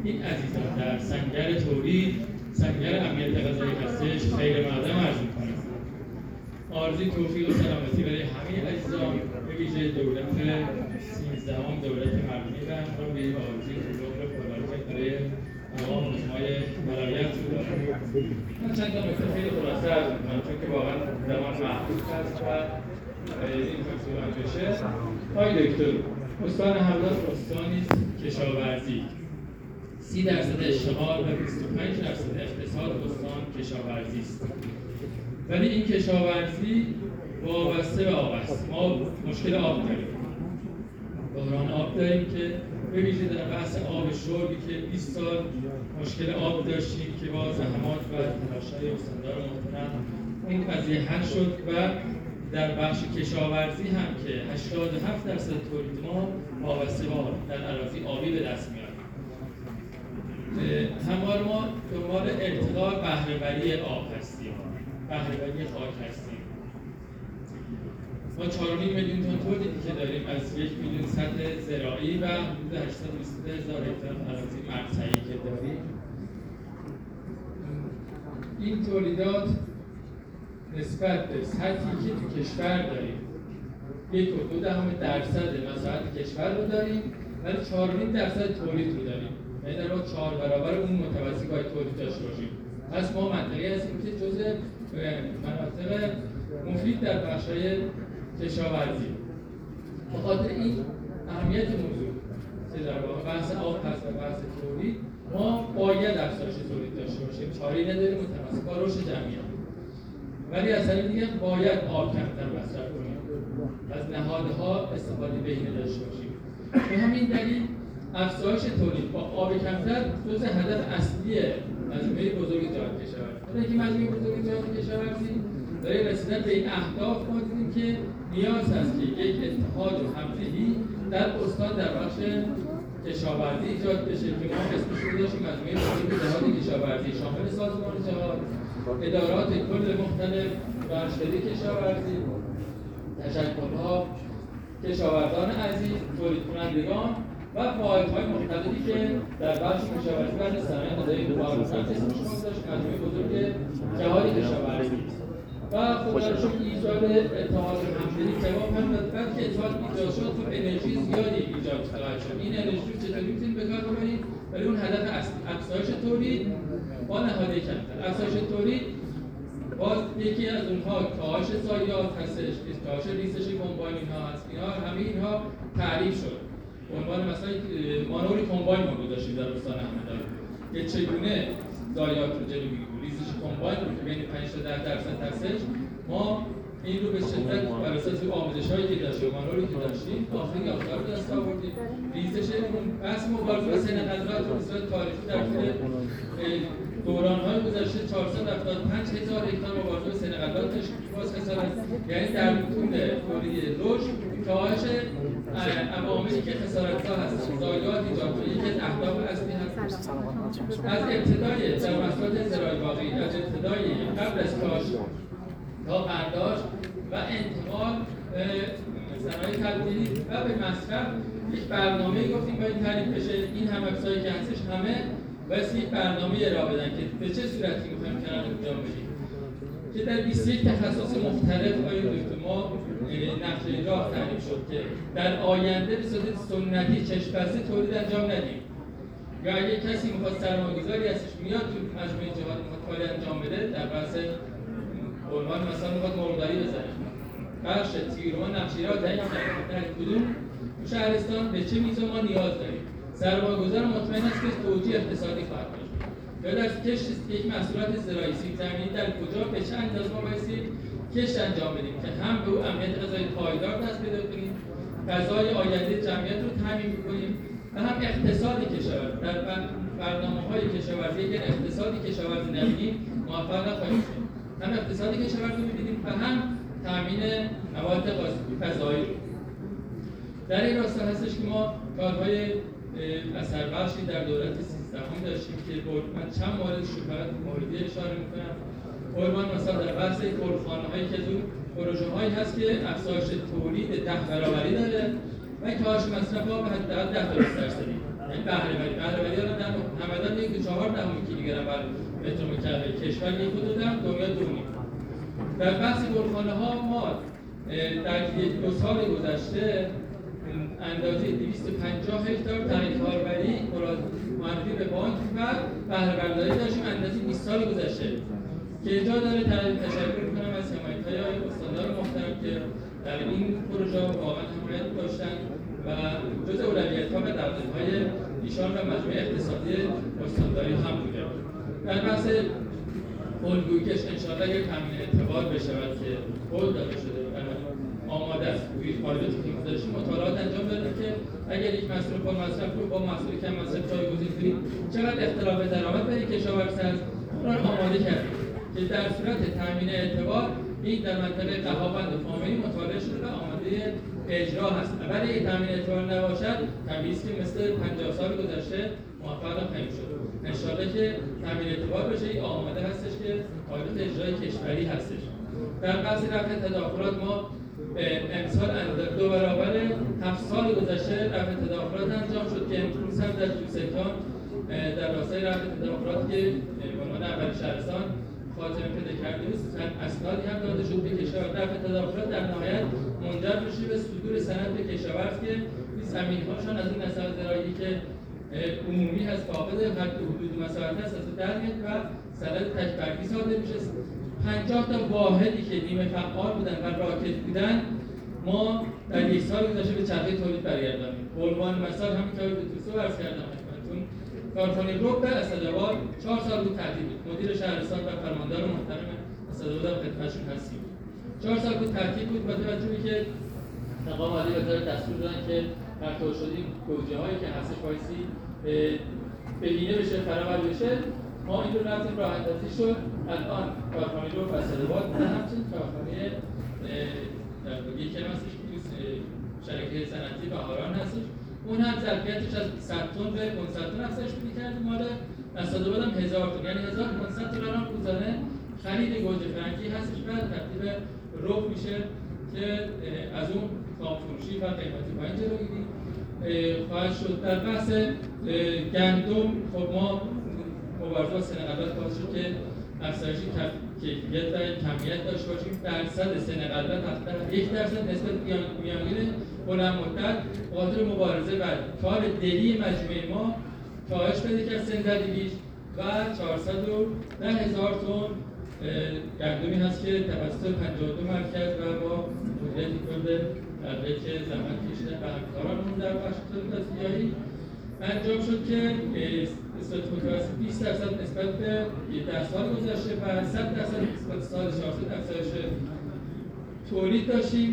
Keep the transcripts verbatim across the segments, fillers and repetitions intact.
این عزیزان در سنگر تولید، سنگر امنیت غذایی هستش، خیر مقدم عرض می‌کنم. آرزوی توفیق و سلامتی برای همه عزیزان، به ویژه دولت سیزدهم دولت مردمی و همراه به آرزوی طول پربرکت برای تمام روزهای ولایت رو دارم. من چند تا نکته خیلی خلاصه عرض می‌کنم چون که واقعا زمان محدود هست و این فکر بشه. آقای دکتر، استان همدان استانی کشاورزی، سی درصد اشتغال و بیست و پنج درصد اقتصاد استان کشاورزی است. ولی این کشاورزی وابسته به آب است. ما مشکل آب داریم. بحران آب داریم که به ویژه در بحث آب شربی که بیست سال مشکل آب داشتیم که با زحمات و تلاش‌های استاندار محترم این قضیه حل شد و در بخش کشاورزی هم که هشتاد و هفت درصد تولید ما وابسته به آب در اراضی آبی به دست میاد. هموار ما دنبال ارتقاء بهره‌وری آب هستیم، بهره‌وری خاک هستیم. ما چهار و نیم میلیون تن تولیدی که داریم از یک میلیون سطح زراعی و حدود هشتصد و بیست هزار هکتار اراضی مرتعی که داریم، این تولیدات نسبت به سطحی که تو کشور داریم یک و دو دهم درصد مساحت کشور رو داریم ولی چهار و نیم درصد تولید رو داریم. یعنی در واقع چهار برابر اون متوسط باید تولید داشته باشیم. پس ما منطقی هستیم که جزء مناطق مفید در بخش‌های کشاورزی. به خاطر این اهمیت موضوع که در واقع بحث آب هست و بحث تولید، ما باید افزایش تولید داشته باشیم. چاره‌ای نداریم متناسب با رشد جمعیت. ولی از طریق دیگه باید آب کمتر مصرف کنیم. از نهادها استفاده بهینه داشته باشیم. به همین دلیل افزایش تولید با آب کمتر جزء هدف اصلی مجموعه بزرگ جهاد کشاورزی. برای اینکه مجموعه بزرگ جهاد کشاورزی برای رسیدن به این اهداف ما دیدیم که نیاز هست که یک اتحاد و همدلی در استان در بخش کشاورزی ایجاد بشه که ما اسمش رو داشتیم مجموعه بزرگ جهاد کشاورزی شامل سازمان جهاد، ادارات کل مختلف، دانشکده کشاورزی، تشکل‌ها، کشاورزان عزیز، تولید کنندگان و واحدهای مختلفی که در بخش کشاورزی و صنایع غذایی کار می‌کنند. اسمش رو داشتیم مجموعه بزرگ جهاد کشاورزی و خدا رو شکر ایجاد اتحاد همدلی جواب هم داد. بعد که اتحاد ایجاد شد تو انرژی زیادی ایجاد خواهد شد. این انرژی رو چطوری میتونیم به کار ببریم؟ برای اون هدف اصلی افزایش تولید با نهادهای کمتر. افزایش تولید باز یکی از اونها کاهش ضایعات هستش، کاهش ریزش کمباین اینها هست. اینا همه اینها تعریف شد. به عنوان مثلا مانور کمباین ما گذاشتیم در استان همدان که چگونه ضایعات رو جلو بگیریم. ریزش کمباین رو که بین پنج تا ده درصد هستش، ما این رو به شدت بر اساس آموزش‌هایی که داشتیم، مانوری که داشتیم، آخرین یافته رو دست آوردیم. ریزش اون بحث مبارزه با سن قدرات به صورت تاریخی در طول دوران‌های گذشته چهارصد و هفتاد و پنج هزار هکتار مبارزه با سن قدرات داشتیم که باز خسارت، یعنی در طول دوره رشد کاهش عواملی که خسارت‌زا هستند، ضایعات ایجاد کنه یکی از اهداف اصلی هست. از ابتدای در محصولات زراعی باقی، از ابتدای قبل از کاشت تا برداشت و انتقال صنایع تبدیلی و به مصرف یک برنامه گفتیم باید تعریف بشه. این هم افزایی که هستش همه باید یک برنامه ارائه بدن که به چه صورتی می‌خوایم کنار انجام بدیم که در بیست و یک تخصص مختلف آیا دکتر ما نقشه راه تعریف شد که در آینده به صورت سنتی چشم‌بسته تولید انجام ندیم. یا اگه کسی می‌خواد سرمایه‌گذاری هستش میاد تو مجموعه جهاد می‌خواد کاری انجام بده در بحث عنوان مثلا می‌خواد مرغداری بزنه، بخش تیرمان نقشه‌ها تعیین کرده در کدوم شهرستان به چه میزان ما نیاز داریم. سرمایه‌گذار مطمئن است که توجیه اقتصادی خواهد داشت. یا در کشت یک محصولات زراعی سیب زمینی در کجا به چه اندازه ما باید کشت انجام بدیم که هم به او امنیت غذایی پایدار دست پیدا کنیم، غذای آینده جمعیت رو تامین کنیم و هم اقتصاد کشاورزی در برنامه‌های کشاورزی اگر اقتصادی کشاورزی نبینیم موفق نخواهیم شد. هم اقتصادی کشاورزی می‌بینیم و هم تامین مواد غذایی. در این راستا هستش که ما کارهای اثر بخشی در دولت سیزدهم داشتیم که من چند مورد فقط موردی اشاره می‌کنم. قربان مثلا در بحث گلخانه‌هایی که از اون پروژه‌هایی هست که افزایش تولید ده برابری داره و کاهش مصرف آب به حداقل ده درصدی. یعنی بهره‌وری بهره‌وری رو در چهار دهم کیلوگرم بر متر مکعب، کشور یک و دو دهم، دنیا دو نیم. در بحث گلخانه ها ما در دو سال گذشته اندازه دویست و پنجاه هکتار تغییر کاربری معرفی به بانک و بهره برداری داشتیم اندازه بیست سال گذشته که جا داره تشکر میکنم از حمایت‌های آقای استاندار محترم که در این پروژه واقعا حمایت داشتن و جز اولویت‌ها و دغدغه‌های ایشان و مجموعه اقتصادی استانداری هم بوده. در بحث الگویی‌کش انشاءالله یک تامین اعتبار بشود که قول داده شده آماده است. توی قالب تکنولوژی مطالعات انجام دادیم که اگر یک محصول پر مصرف رو با محصول کم مصرف جایگزین کنیم چقدر اختلاف درآمد برای کشاورز هست اون رو آماده کردیم که در صورت تامین اعتبار این در منطقه قهابند و فامیلی مطالعه شده و آماده اجرا هست. برای این تامین اعتبار نباشد طبیعی است که مثل پنجاه سال گذشته موفق نخواهیم شد. انشاءالله که تامین اعتبار بشه این آماده هستش که قالب اجرای کشوری هستش. در بحث رفع تداخلات ما امسال دو برابر هفت سال گذشته رفع تداخلات انجام شد که امروز هم در جوسکان در راستای رفع تداخلات که به عنوان اول شهرستان خاتمه پیدا کرده بود اسنادی هم داده شد به کشاورز. رفع تداخلات در نهایت منجر بشه به صدور سند به کشاورز که زمین‌هاشون از این نسل زراعی که عمومی هست فاقد حد حدود مساحت هست از در میاد و سند تک‌برگی صادر میشه. پنجاه تا واحدی که نیمه فعال بودن و راکد بودن ما در یک سال گذشته به چرخه تولید برگردانیم. به عنوان مثال همین که به توسو عرض کردم خدمتتون کارخانه رب اسدآباد چهار سال بود تعطیل بود. مدیر شهرستان و فرماندار محترم اسدآباد هم خدمتشون هستیم. چهار سال بود تعطیل بود با توجه به که مقام عالی وزارت دستور دادن که پرتاب شده گوجه‌هایی که هستش وایسی بهینه بشه فراور بشه ما این رو رفتیم راه اندازی شد. الان کارخانه رو اسدآباد و همچنین کارخانه در یکی هم هستش شرکت صنعتی بهاران هستش اون هم ظرفیتش از صد تن به پانصد تن افزایش پیدا کرده. مال اسدآباد هم هزار تن یعنی هزار و پانصد دلار هم روزانه خرید گوجه فرنگی هستش و تبدیل به رب میشه که از اون خام فروشی و قیمتی پایین جلوگیری خواهد شد. در بحث گندم خب ما مبارزه با سن غلبت باعث شد که افزایش کیفیت و کمیت داشته باشیم. درصد سن غلبت تقریبا یک درصد نسبت به میانگین بلند مدت به خاطر مبارزه و کار دلی مجموعه ما کاهش پیدا کرد سن زدگیش و چهارصد و ده هزار تن گندمی هست که توسط پنجاه و دو مرکز و با مدیریت کل در که زحمت کشیدن و همکارانمون در بخش تولید تصفیه‌ای انجام شد که نسبت متوسط بیست درصد نسبت به در سال گذشته و صد درصد نسبت سال چهارصد افزایش تولید داشتیم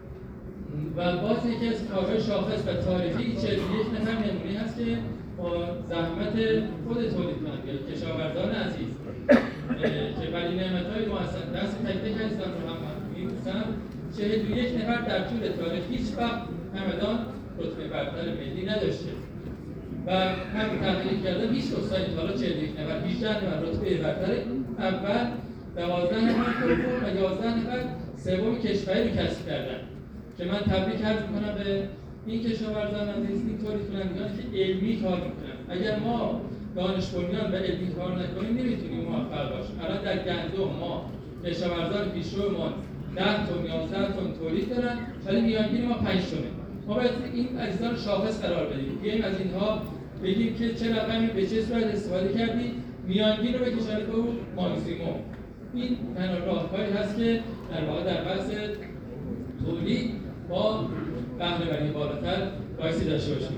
و باز یکی از کارهای شاخص و تاریخی چهل و یک نفر نمونه هست که با زحمت خود تولید کنندگان کشاورزان عزیز که ولی نعمت‌های محسن دست تک تک عزیزان رو هم می‌بوسم چهل و یک نفر در طول تاریخ هیچ وقت همدان رتبه برتر ملی نداشته و هم تحقیق کردم هیچ استانی تا حالا چهل و یک نفر هجده نفر رتبه برتر اول دوازده نفر دوم و یازده نفر سوم کشوری رو کسب کردن که من تبریک عرض می‌کنم به این کشاورزان عزیز این تولید کنندگان که علمی کار می‌کنن. اگر ما دانش بنیان و علمی کار نکنیم نمیتونیم موفق باشیم. الان در گندم ما کشاورزان پیشرومان ده تن یازده تن تولید دارن ولی میانگین ما پنج تنه. ما باید این عزیزان شاخص قرار بدیم. بیایم از اینها بگیم که چه رقمی به چه صورت استفاده کردی میانگین رو بکشید به اون ماکسیموم. این تنها راهکاری هست که در واقع در بحث تولید با بهره وری بالاتر بایستی داشته باشیم.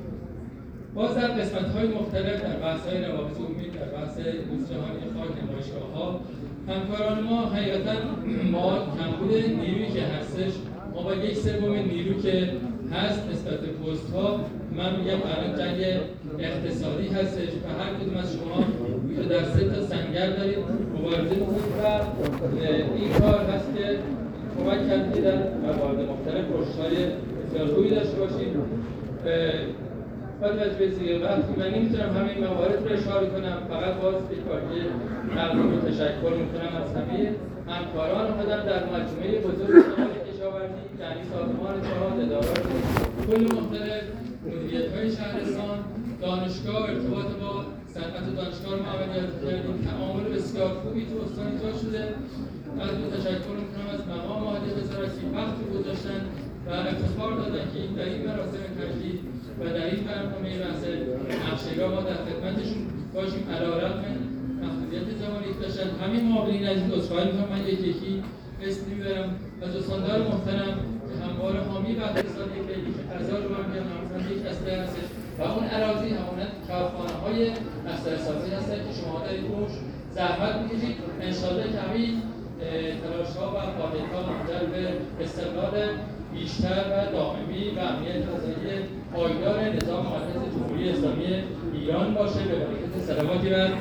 باز در قسمت‌های مختلف در بحث‌های روابط عمومی در بحث روز جهانی خاک نمایشگاه‌ها همکاران ما حقیقتاً ما کمبود نیرویی که هستش ما با یک سوم نیرو که هست نسبت به پست‌ها من میگم الان جنگ اقتصادی هستش و هر کدوم از شما در سه تا سنگر دارید مبارزه کنید و این کار هست که کمک کردید در موارد مختلف رشدهای بسیار خوبی داشته باشید. بعد از بسیار وقتی من نمیتونم همه این موارد رو اشاره کنم فقط باز یک بار که مردم رو تشکر میکنم از همه همکاران خودم در مجموعه بزرگ کشاورزی یعنی سازمان اتحاد ادارات کل مختلف مدیریت‌های شهرستان دانشگاه ارتباط با صنعت دانشگاه رو عملیات کردیم. تعامل بسیار خوبی تو استان ایجاد شده. از این تشکر میکنم از مقام عالی وزارت که وقت گذاشتن و افتخار دادن که در این مراسم تجدید و در این برنامه بحث نقشه‌گاه ما در خدمتشون باشیم. علی‌رغم محدودیت زمانی که داشتن همین معاونین عزیز عذرخواهی میکنم من یکی یکی اسم میبرم از استاندار محترم که همواره حامی و اقتصادی فعلی که غذا رو هم میگن همون یک اسلحه هستش و اون اراضی همونن کارخانه‌های اسلحه سازی هستن که شما در این روش زحمت می‌کشید. انشاءالله که همین تلاش‌ها و فعالیت‌ها منجر به استقلال بیشتر و دائمی و امنیت غذایی پایدار نظام مقدس جمهوری اسلامی ایران باشه. به برکت صلواتی بر